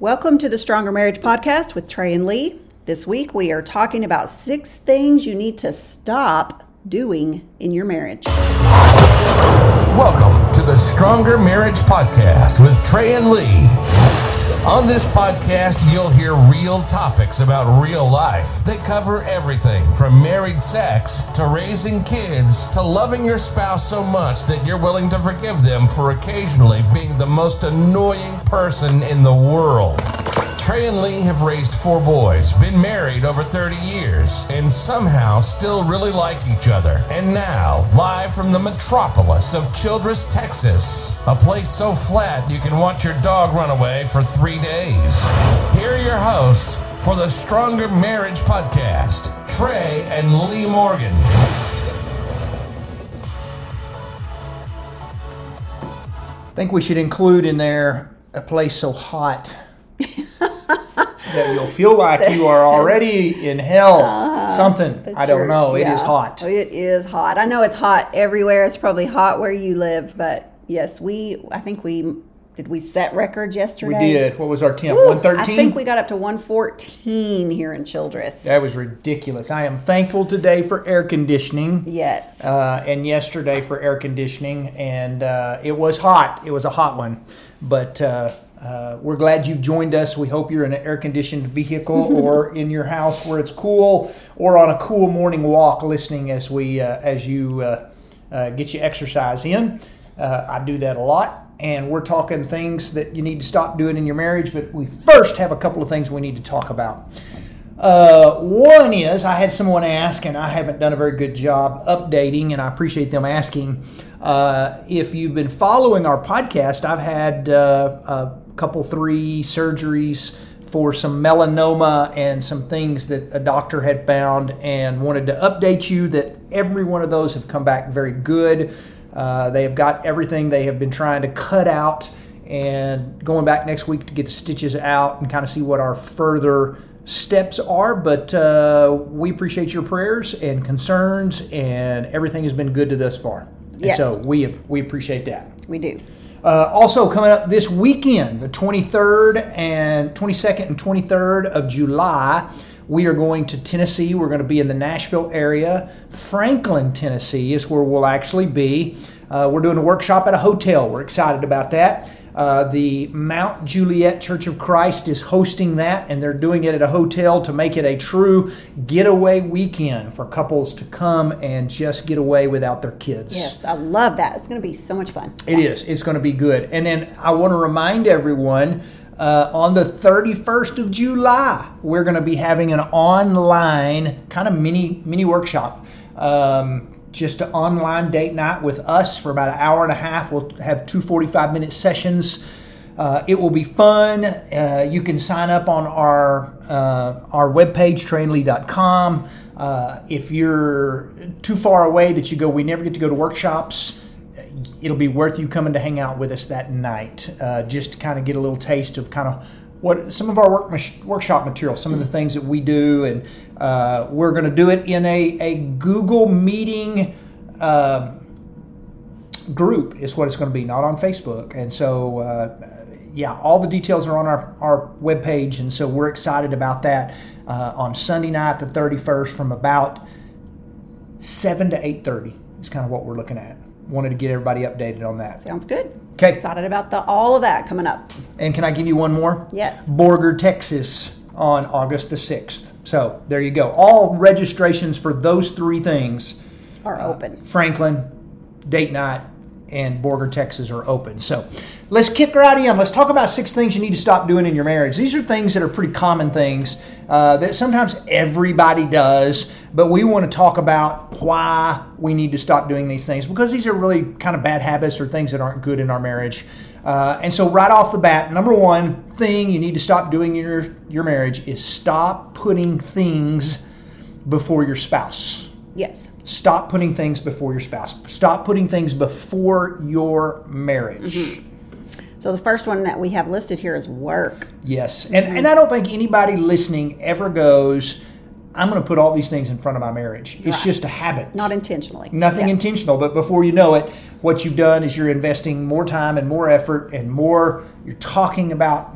Welcome to the Stronger Marriage Podcast with Trey and Lee. This week we are talking about 6 things you need to stop doing in your marriage. Welcome to the Stronger Marriage Podcast with Trey and Lee. On this podcast, you'll hear real topics about real life that cover everything from married sex to raising kids to loving your spouse so much that you're willing to forgive them for occasionally being the most annoying person in the world. Trey and Lee have raised 4 boys, been married over 30 years, and somehow still really like each other. And now, live from the metropolis of Childress, Texas, a place so flat you can watch your dog run away for 3 days. Here are your hosts for the Stronger Marriage Podcast, Trey and Lee Morgan. I think we should include in there a place so hot that you'll feel like you are already in hell. Something. I don't know. It is hot. It is hot. I know it's hot everywhere. It's probably hot where you live. But yes, did we set records yesterday? We did. What was our temp? 113? I think we got up to 114 here in Childress. That was ridiculous. I am thankful today for air conditioning. Yes. And yesterday for air conditioning. And it was hot. It was a hot one. But we're glad you've joined us. We hope you're in an air-conditioned vehicle or in your house where it's cool, or on a cool morning walk listening as you get your exercise in. I do that a lot. And we're talking things that you need to stop doing in your marriage, but we first have a couple of things we need to talk about. One is, I had someone ask, and I haven't done a very good job updating, and I appreciate them asking. If you've been following our podcast, I've had a couple, 3 surgeries for some melanoma and some things that a doctor had found, and wanted to update you that every one of those have come back very good. They have got everything they have been trying to cut out, and going back next week to get the stitches out and kind of see what our further steps are. But we appreciate your prayers and concerns, and everything has been good to thus far. Yes. And so we appreciate that. We do. Also coming up this weekend, the 22nd and 23rd of July, we are going to Tennessee. We're going to be in the Nashville area. Franklin, Tennessee is where we'll actually be. We're doing a workshop at a hotel. We're excited about that. The Mount Juliet Church of Christ is hosting that, and they're doing it at a hotel to make it a true getaway weekend for couples to come and just get away without their kids. Yes, I love that. It's going to be so much fun. It is. It's going to be good. And then I want to remind everyone, on the 31st of July, we're going to be having an online kind of mini workshop. Just an online date night with us for about an hour and a half. We'll have 2 45-minute sessions. It will be fun. You can sign up on our webpage, treyandlee.com. If you're too far away that you go, we never get to go to workshops, it'll be worth you coming to hang out with us that night, just to kind of get a little taste of kind of what some of our workshop material, some of the things that we do. And we're going to do it in a Google Meeting group is what it's going to be, not on Facebook. And so, all the details are on our webpage. And so we're excited about that on Sunday night, the 31st, from about 7 to 8:30 is kind of what we're looking at. Wanted to get everybody updated on that. Sounds good. Okay. Excited about all of that coming up. And can I give you one more? Yes. Borger, Texas on August the 6th. So there you go. All registrations for those 3 things are open. Franklin, date night, and Borger, Texas are open. So let's kick right in. Let's talk about 6 things you need to stop doing in your marriage. These are things that are pretty common things that sometimes everybody does, but we want to talk about why we need to stop doing these things, because these are really kind of bad habits or things that aren't good in our marriage. And so right off the bat, number 1 thing you need to stop doing in your marriage is stop putting things before your spouse. Yes. Stop putting things before your spouse. Stop putting things before your marriage. Mm-hmm. So the first one that we have listed here is work. Yes. And I don't think anybody listening ever goes, I'm going to put all these things in front of my marriage. It's just a habit. Not intentionally. Nothing intentional, but before you know it, what you've done is you're investing more time and more effort and more, you're talking about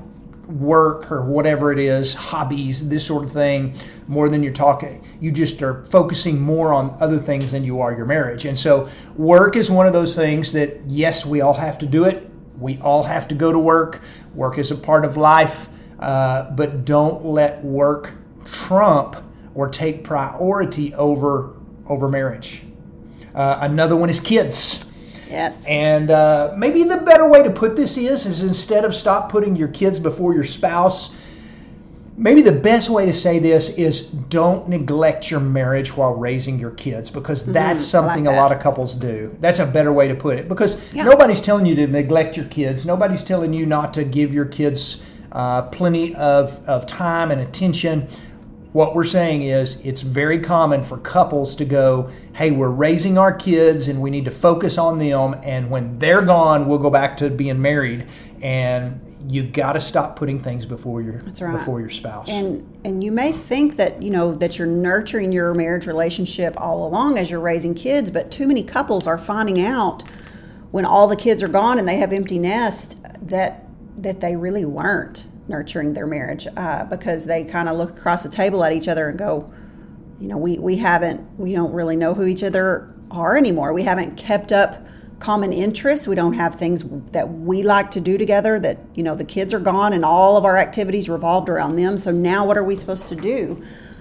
work or whatever it is, hobbies, this sort of thing, more than you're talking. You just are focusing more on other things than you are your marriage. And so work is one of those things that, yes, we all have to do it. We all have to go to work. Work is a part of life, but don't let work trump or take priority over marriage. Another one is kids. Yes. And maybe the better way to put this is instead of stop putting your kids before your spouse, maybe the best way to say this is don't neglect your marriage while raising your kids, because that's something a lot of couples do. That's a better way to put it, because nobody's telling you to neglect your kids. Nobody's telling you not to give your kids plenty of time and attention. What we're saying is it's very common for couples to go, hey, we're raising our kids and we need to focus on them. And when they're gone, we'll go back to being married. And you got to stop putting things before your spouse. And you may think that, that you're nurturing your marriage relationship all along as you're raising kids, but too many couples are finding out when all the kids are gone and they have empty nest that they really weren't nurturing their marriage, because they kind of look across the table at each other and go, we don't really know who each other are anymore. We haven't kept up common interests. We don't have things that we like to do together, that, the kids are gone and all of our activities revolved around them. So now what are we supposed to do?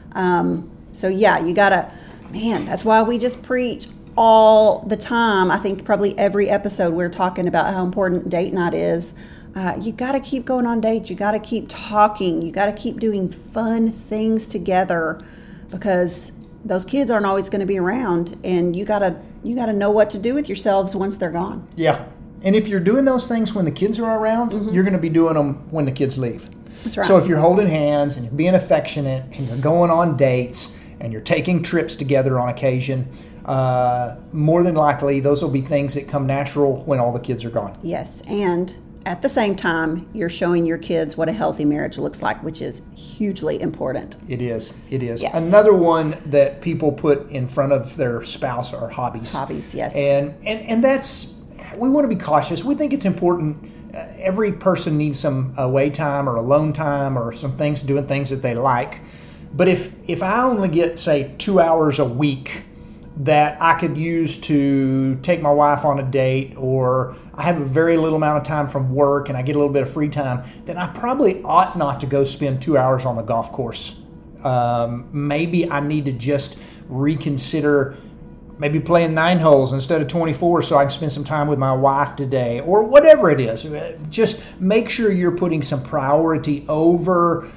You gotta, that's why we just preach all the time. I think probably every episode we're talking about how important date night is. You got to keep going on dates. You got to keep talking. You got to keep doing fun things together, because those kids aren't always going to be around, and you got to know what to do with yourselves once they're gone. Yeah. And if you're doing those things when the kids are around, you're going to be doing them when the kids leave. That's right. So if you're holding hands and you're being affectionate and you're going on dates and you're taking trips together on occasion, more than likely those will be things that come natural when all the kids are gone. Yes. And at the same time, you're showing your kids what a healthy marriage looks like, which is hugely important. It is. Yes. Another one that people put in front of their spouse are hobbies. Hobbies, yes. And that's, we want to be cautious. We think it's important. Every person needs some away time or alone time or some things, doing things that they like. But if I only get, say, 2 hours a week that I could use to take my wife on a date, or I have a very little amount of time from work and I get a little bit of free time, then I probably ought not to go spend 2 hours on the golf course. Maybe I need to just reconsider maybe playing 9 holes instead of 24 so I can spend some time with my wife today, or whatever it is. Just make sure you're putting some priority over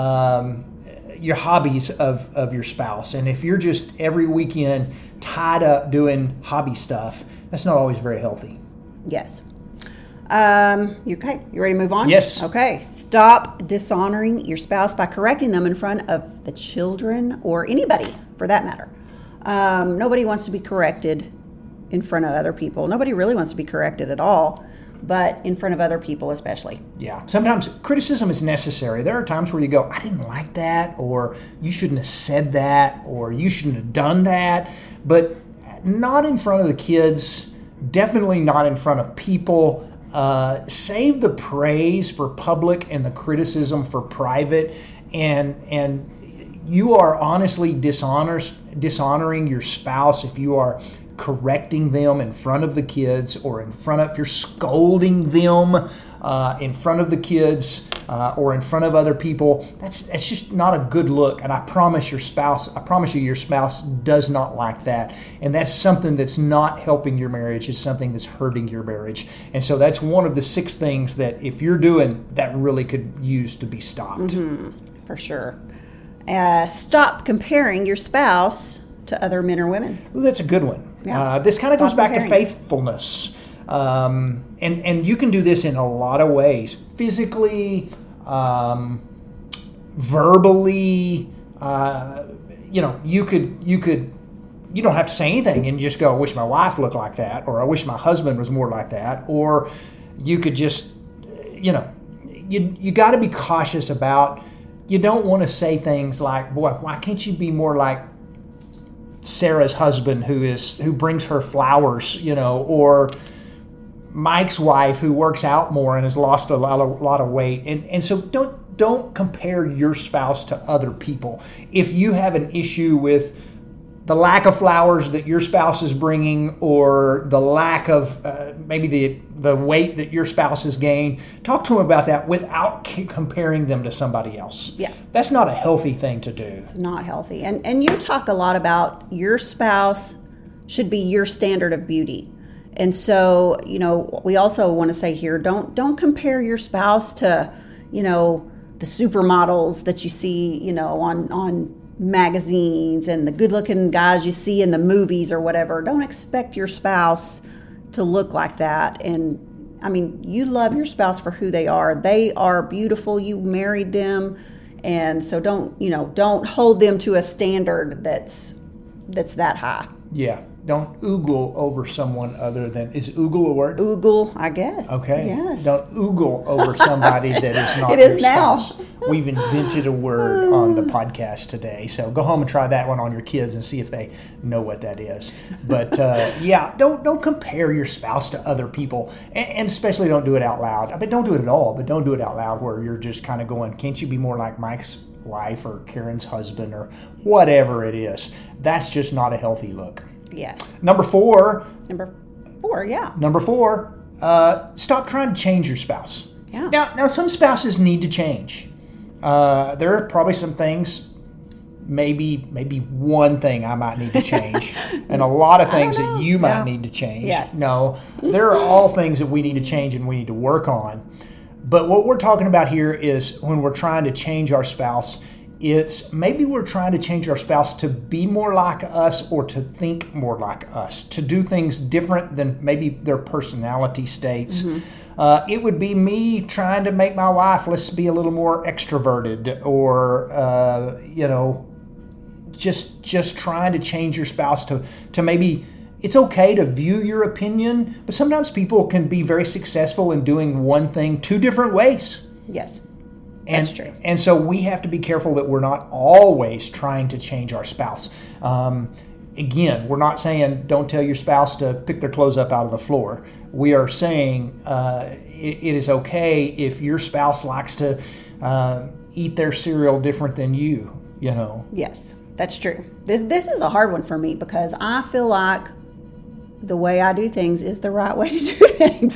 your hobbies of your spouse. And if you're just every weekend tied up doing hobby stuff, that's not always very healthy. Yes. You okay? You ready to move on? Yes. Okay. Stop dishonoring your spouse by correcting them in front of the children or anybody, for that matter. Nobody wants to be corrected in front of other people. Nobody really wants to be corrected at all, but in front of other people especially. Yeah. Sometimes criticism is necessary. There are times where you go, I didn't like that, or you shouldn't have said that, or you shouldn't have done that, but not in front of the kids, definitely not in front of people. Save the praise for public and the criticism for private, and you are honestly dishonoring your spouse if you are correcting them in front of the kids, or if you're scolding them in front of the kids or in front of other people. That's just not a good look. And I promise you, your spouse does not like that. And that's something that's not helping your marriage. It's something that's hurting your marriage. And so that's one of the 6 things that if you're doing, that really could use to be stopped. Mm-hmm, for sure. Stop comparing your spouse to other men or women. Well, that's a good one. Yeah. This kind of goes back to faithfulness. And you can do this in a lot of ways. Physically, verbally, you don't have to say anything and just go, I wish my wife looked like that, or I wish my husband was more like that. Or you could just, you got to be cautious about, you don't want to say things like, boy, why can't you be more like Sarah's husband who brings her flowers, or Mike's wife who works out more and has lost a lot of weight. And so don't compare your spouse to other people. If you have an issue with the lack of flowers that your spouse is bringing, or the lack of maybe the weight that your spouse has gained, talk to them about that without comparing them to somebody else. Yeah. That's not a healthy thing to do. It's not healthy. And you talk a lot about your spouse should be your standard of beauty. And so, we also want to say here, don't compare your spouse to, the supermodels that you see, on magazines and the good-looking guys you see in the movies or whatever. Don't expect your spouse to look like that. And I mean, you love your spouse for who they are. They are beautiful. You married them, and so don't hold them to a standard that's that high. Yeah. Don't oogle over someone other than, is oogle a word? Oogle, I guess. Okay. Yes. Don't oogle over somebody that is not It your is now. spouse. We've invented a word on the podcast today. So go home and try that one on your kids and see if they know what that is. But don't compare your spouse to other people. And especially don't do it out loud. I mean, don't do it at all, but don't do it out loud where you're just kind of going, can't you be more like Mike's wife or Karen's husband or whatever it is? That's just not a healthy look. Yes. Number four, yeah. Stop trying to change your spouse. Yeah. Now some spouses need to change. There are probably some things, maybe one thing I might need to change, and a lot of things that you might need to change. Yes. No, there are all things that we need to change and we need to work on. But what we're talking about here is when we're trying to change our spouse, it's maybe we're trying to change our spouse to be more like us or to think more like us, to do things different than maybe their personality states. Mm-hmm. It would be me trying to make my wife, let's be a little more extroverted, or, just trying to change your spouse to maybe, it's okay to view your opinion, but sometimes people can be very successful in doing one thing two different ways. Yes. That's true. And so we have to be careful that we're not always trying to change our spouse. Again, we're not saying don't tell your spouse to pick their clothes up out of the floor. We are saying it is okay if your spouse likes to eat their cereal different than you, Yes, that's true. This is a hard one for me because I feel like the way I do things is the right way to do things.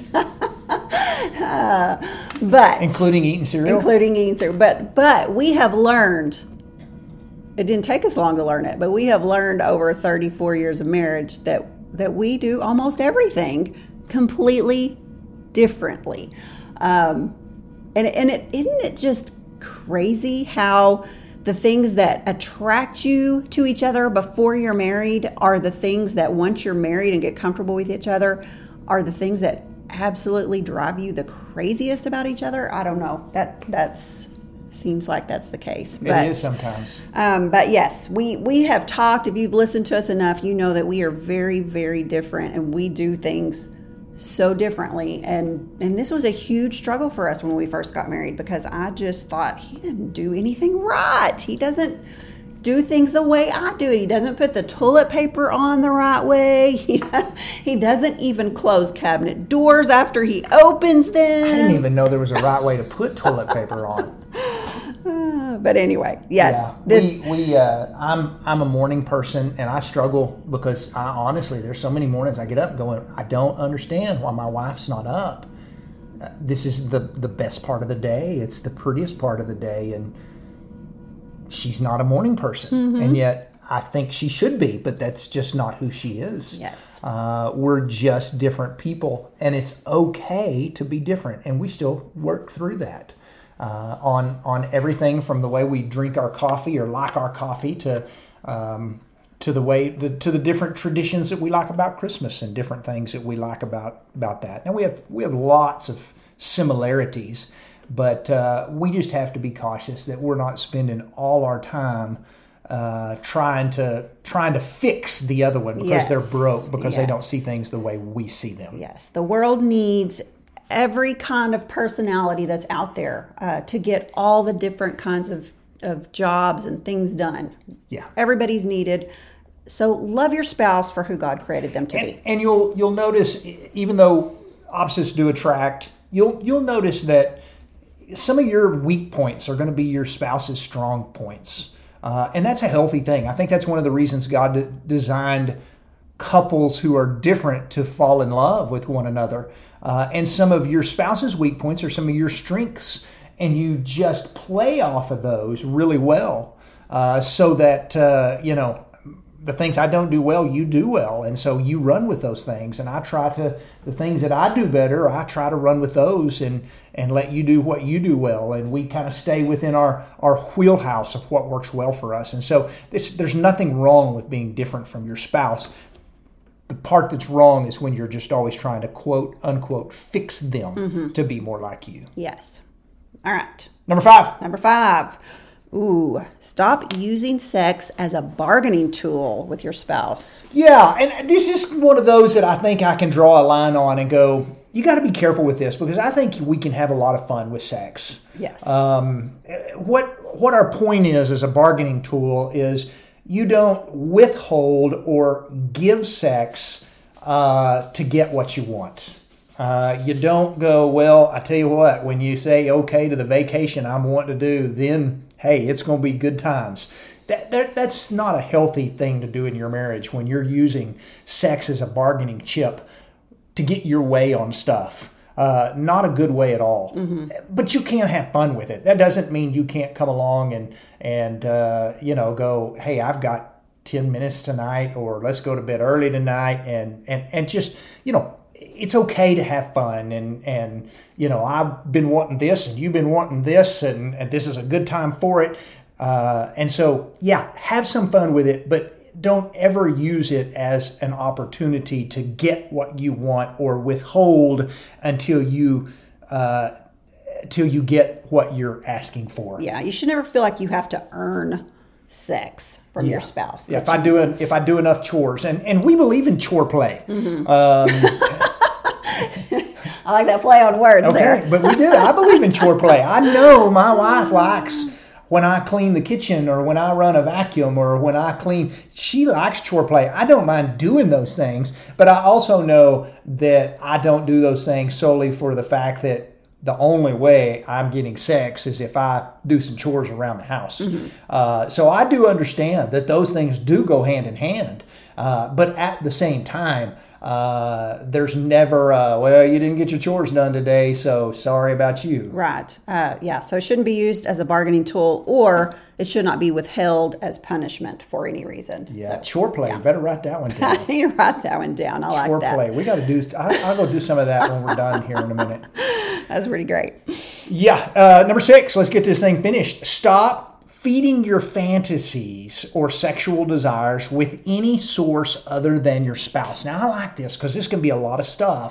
But including eating cereal, but we have learned. It didn't take us long to learn it, but we have learned over 34 years of marriage that we do almost everything completely differently. Isn't it just crazy how the things that attract you to each other before you're married are the things that once you're married and get comfortable with each other are the things that absolutely drive you the craziest about each other? I don't know. That's seems like that's the case. It is sometimes. But yes, we have talked. If you've listened to us enough, you know that we are very, very different and we do things so differently. And this was a huge struggle for us when we first got married because I just thought he didn't do anything right. He doesn't do things the way I do it. He doesn't put the toilet paper on the right way. He doesn't even close cabinet doors after he opens them. I didn't even know there was a right way to put toilet paper on. But anyway, yes. Yeah. I'm a morning person, and I struggle because honestly, there's so many mornings I get up going, I don't understand why my wife's not up. This is the best part of the day. It's the prettiest part of the day, and she's not a morning person. Mm-hmm. And yet I think she should be, but that's just not who she is. Yes. We're just different people, and it's okay to be different, and we still work through that. On everything from the way we drink our coffee or like our coffee to the different traditions that we like about Christmas and different things that we like about that. Now we have lots of similarities, but we just have to be cautious that we're not spending all our time trying to fix the other one because they're broke because they don't see things the way we see them. Yes, the world needs every kind of personality that's out there to get all the different kinds of jobs and things done. Yeah. Everybody's needed. So love your spouse for who God created them to be. And you'll notice, even though opposites do attract, you'll notice that some of your weak points are going to be your spouse's strong points. And that's a healthy thing. I think that's one of the reasons God designed couples who are different to fall in love with one another. And some of your spouse's weak points are some of your strengths, and you just play off of those really well, so that, the things I don't do well, you do well. And so you run with those things. And the things that I do better, I try to run with those and let you do what you do well. And we kind of stay within our wheelhouse of what works well for us. And so there's nothing wrong with being different from your spouse. The part that's wrong is when you're just always trying to quote unquote fix them to be more like you. Yes. All right. Number 5. Number 5. Ooh, stop using sex as a bargaining tool with your spouse. Yeah, and this is one of those that I think I can draw a line on and go, you got to be careful with this, because I think we can have a lot of fun with sex. Yes. What our point is as a bargaining tool is you don't withhold or give sex to get what you want. You don't go, well, I tell you what, when you say okay to the vacation I'm wanting to do, then hey, it's going to be good times. That's not a healthy thing to do in your marriage when you're using sex as a bargaining chip to get your way on stuff. Not a good way at all. But you can have fun with it. That doesn't mean you can't come along and go, hey, I've got 10 minutes tonight, or let's go to bed early tonight, and just, it's okay to have fun, and I've been wanting this and you've been wanting this, and this is a good time for it. And so, yeah, have some fun with it, but don't ever use it as an opportunity to get what you want or withhold until you get what you're asking for. Yeah, you should never feel like you have to earn sex from your spouse. Yeah, if I do enough chores, and we believe in chore play. I like that play on words there. But we do. I believe in chore play. I know my wife likes when I clean the kitchen, or when I run a vacuum, or when I clean. She likes chore play. I don't mind doing those things, but I also know that I don't do those things solely for the fact that the only way I'm getting sex is if I do some chores around the house. So I do understand that those things do go hand in hand. But at the same time, there's never, well, you didn't get your chores done today, so sorry about you. Right. So it shouldn't be used as a bargaining tool, or it should not be withheld as punishment for any reason. Yeah, chore play. You better write that one down. I need to write that one down. I like that. Chore play. We got to do, I'll go do some of that when we're done here in a minute. That's pretty great. Yeah. Number 6, let's get this thing finished. Stop feeding your fantasies or sexual desires with any source other than your spouse. Now, I like this because this can be a lot of stuff.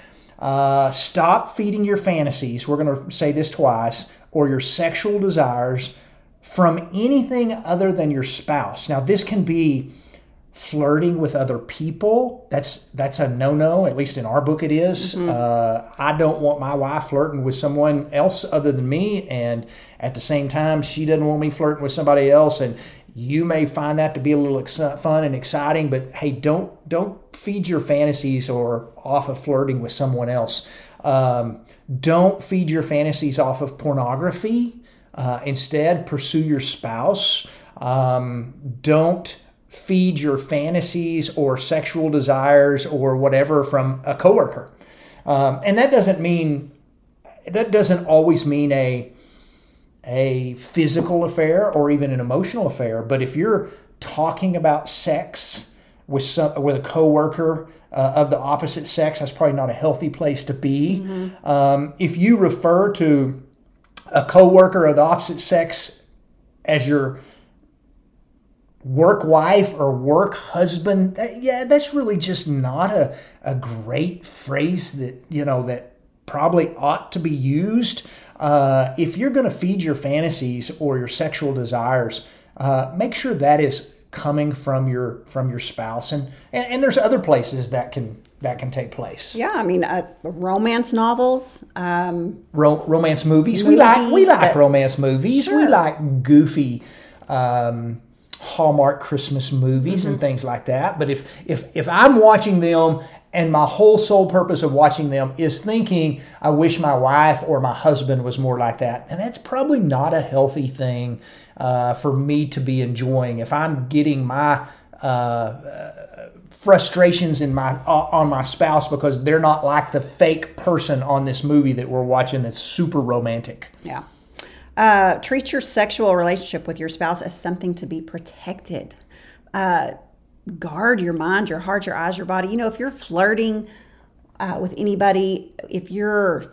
Stop feeding your fantasies, we're going to say this twice, or your sexual desires from anything other than your spouse. Now, this can be flirting with other people. That's a no-no, at least in our book it is. I don't want my wife flirting with someone else other than me, and at the same time, she doesn't want me flirting with somebody else. And you may find that to be a little fun and exciting, but hey, don't feed your fantasies or off of flirting with someone else. Don't feed your fantasies off of pornography. Instead, pursue your spouse. Don't feed your fantasies or sexual desires or whatever from a coworker. And that doesn't always mean a physical affair or even an emotional affair. But if you're talking about sex with a coworker of the opposite sex, that's probably not a healthy place to be. If you refer to a coworker of the opposite sex as your work wife or work husband, that's really just not a great phrase that probably ought to be used. If you're going to feed your fantasies or your sexual desires, make sure that is coming from your spouse, and there's other places that can take place. Yeah, I mean, romance novels, romance movies. We like romance movies. Sure. We like goofy Hallmark Christmas movies and things like that. But if I'm watching them and my whole sole purpose of watching them is thinking, I wish my wife or my husband was more like that, and that's probably not a healthy thing for me to be enjoying. If I'm getting my frustrations on my spouse because they're not like the fake person on this movie that we're watching that's super romantic. Yeah. Treat your sexual relationship with your spouse as something to be protected. Guard your mind, your heart, your eyes, your body. If you're flirting with anybody, if you're,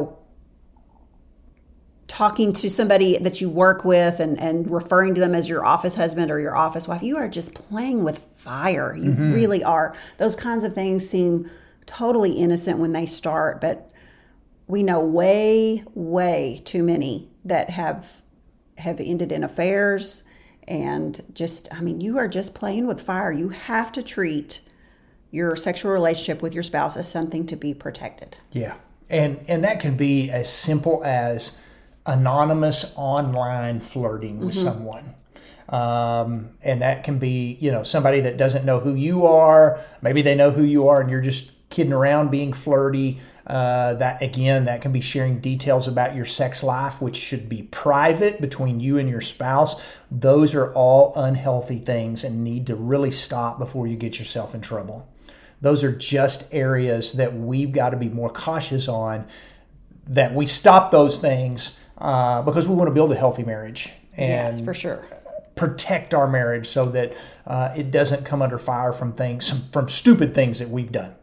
talking to somebody that you work with and referring to them as your office husband or your office wife, you are just playing with fire. You really are. Those kinds of things seem totally innocent when they start, but we know way, way too many that have ended in affairs and you are just playing with fire. You have to treat your sexual relationship with your spouse as something to be protected. Yeah. And that can be as simple as anonymous online flirting with someone. And that can be, somebody that doesn't know who you are. Maybe they know who you are and you're just kidding around being flirty. That can be sharing details about your sex life, which should be private between you and your spouse. Those are all unhealthy things and need to really stop before you get yourself in trouble. Those are just areas that we've got to be more cautious on, that we stop those things because we want to build a healthy marriage. And yes, for sure. Protect our marriage so that it doesn't come under fire from stupid things that we've done.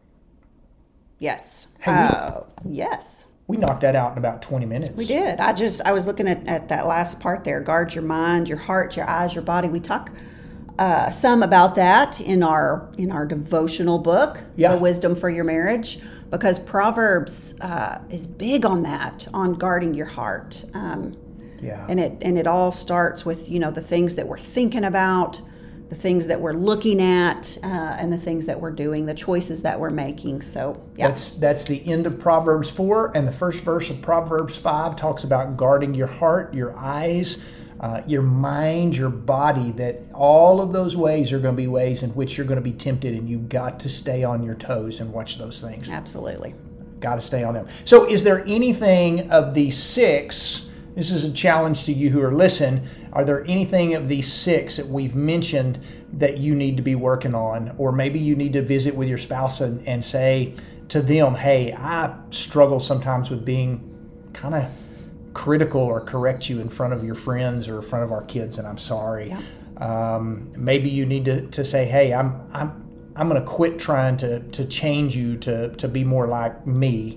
Yes. Hey, yes. We knocked that out in about 20 minutes. We did. I was looking at that last part there. Guard your mind, your heart, your eyes, your body. We talk some about that in our devotional book, The Wisdom for Your Marriage, because Proverbs is big on that, on guarding your heart. And it all starts with the things that we're thinking about, the things that we're looking at, and the things that we're doing, the choices that we're making. So that's the end of Proverbs 4, and the first verse of Proverbs 5 talks about guarding your heart, your eyes, your mind, your body. That all of those ways are going to be ways in which you're going to be tempted, and you've got to stay on your toes and watch those things. Absolutely. Got to stay on them. So is there anything of these 6, this is a challenge to you who are listening, are there anything of these 6 that we've mentioned that you need to be working on? Or maybe you need to visit with your spouse and say to them, hey, I struggle sometimes with being kind of critical or correct you in front of your friends or in front of our kids, and I'm sorry. Yeah. Maybe you need to say, hey, I'm going to quit trying to change you to be more like me.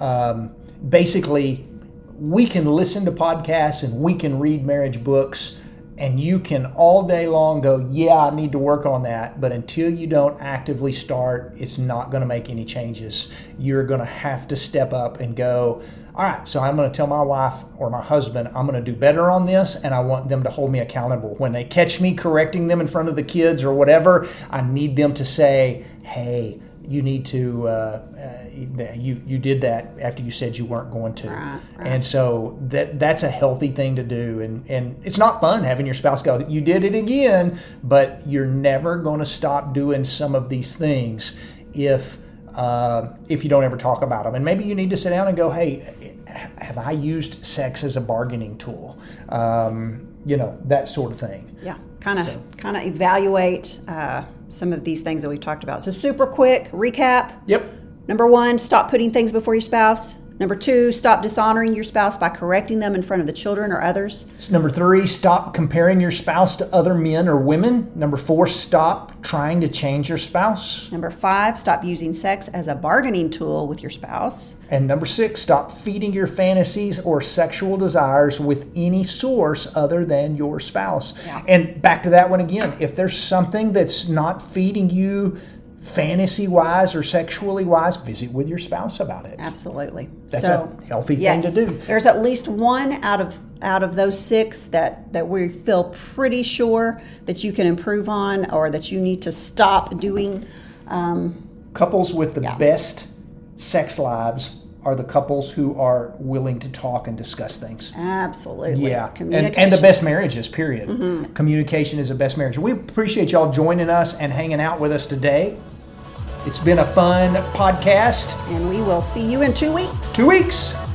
Basically, we can listen to podcasts and we can read marriage books, and you can all day long go, yeah, I need to work on that. But until you don't actively start, it's not going to make any changes. You're going to have to step up and go, all right, so I'm going to tell my wife or my husband, I'm going to do better on this, and I want them to hold me accountable. When they catch me correcting them in front of the kids or whatever, I need them to say, hey, you need to, you did that after you said you weren't going to. Right. And so that's a healthy thing to do. And it's not fun having your spouse go, you did it again, but you're never going to stop doing some of these things if you don't ever talk about them. And maybe you need to sit down and go, hey, have I used sex as a bargaining tool? That sort of thing. Yeah, kind of evaluate some of these things that we've talked about. So super quick recap. Yep. Number 1, stop putting things before your spouse. Number 2, stop dishonoring your spouse by correcting them in front of the children or others. Number 3, stop comparing your spouse to other men or women. Number 4, stop trying to change your spouse. Number 5, stop using sex as a bargaining tool with your spouse. And number 6, stop feeding your fantasies or sexual desires with any source other than your spouse. Yeah. And back to that one again, if there's something that's not feeding you fantasy-wise or sexually-wise, visit with your spouse about it. Absolutely. That's a healthy thing to do. There's at least one out of those 6 that we feel pretty sure that you can improve on or that you need to stop doing. Couples with the best sex lives are the couples who are willing to talk and discuss things. Absolutely. Yeah, Communication. and the best marriages, period. Communication is the best marriage. We appreciate y'all joining us and hanging out with us today. It's been a fun podcast. And we will see you in 2 weeks. 2 weeks.